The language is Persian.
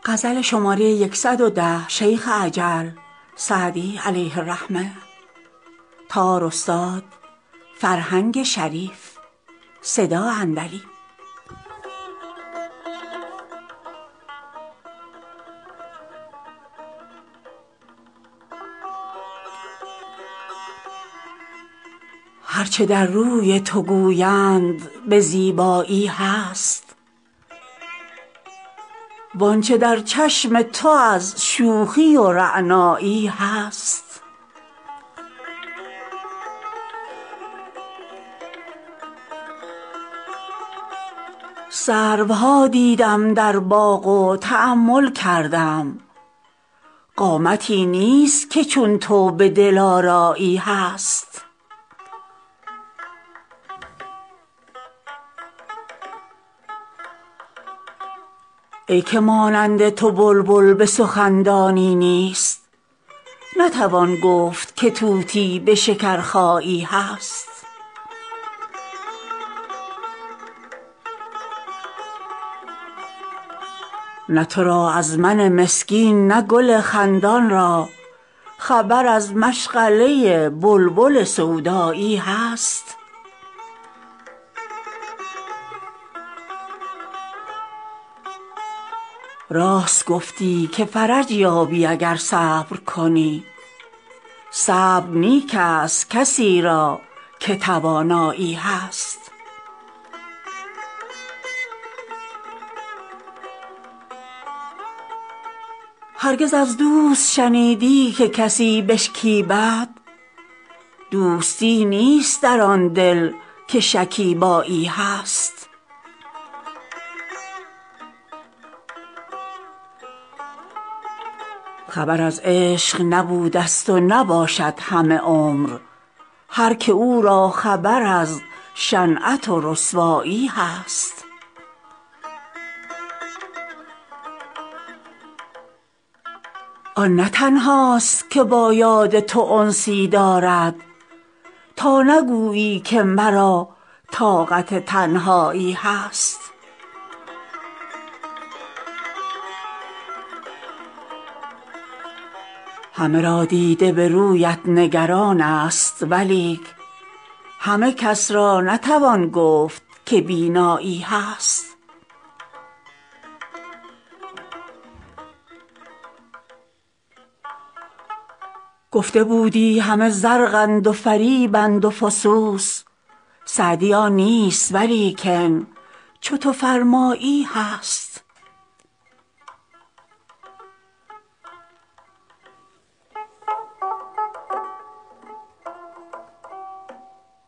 شیخ عجل سعدی علیه الرحمه. تار استاد فرهنگ شریف. صدا اندلی. هرچه در روی تو گویند به زیبایی هست، وآنچه در چشم تو از شوخی و رعنایی هست. سروها دیدم در باغ و تأمل کردم، قامتی نیست که چون تو به دلارایی هست. ای که مانند تو بلبل به سخندانی نیست، نتوان گفت که طوطی به شکرخایی هست. نه تو را از من مسکین نه گل خندان را خبر از مشغله بلبل سودایی هست. راست گفتی که فرج یابی اگر صبر کنی، صبر نیک است کسی را که توانایی هست. هرگز از دوست شنیدی که کسی بشکیبد؟ دوستی نیست در آن دل که شکیبایی هست. خبر از عشق نبودست و نباشد همه عمر، هر که او را خبر از شنعت و رسوایی هست. آن نه تنهاست که با یاد تو انسی دارد، تا نگویی که مرا طاقت تنهایی هست. همه را دیده به رویت نگران است، ولیک همه کس را نتوان گفت که بینایی هست. گفته بودی همه زرقند و فریبند و فسوس، سعدی آن نیست ولیکن چو تو فرمایی هست.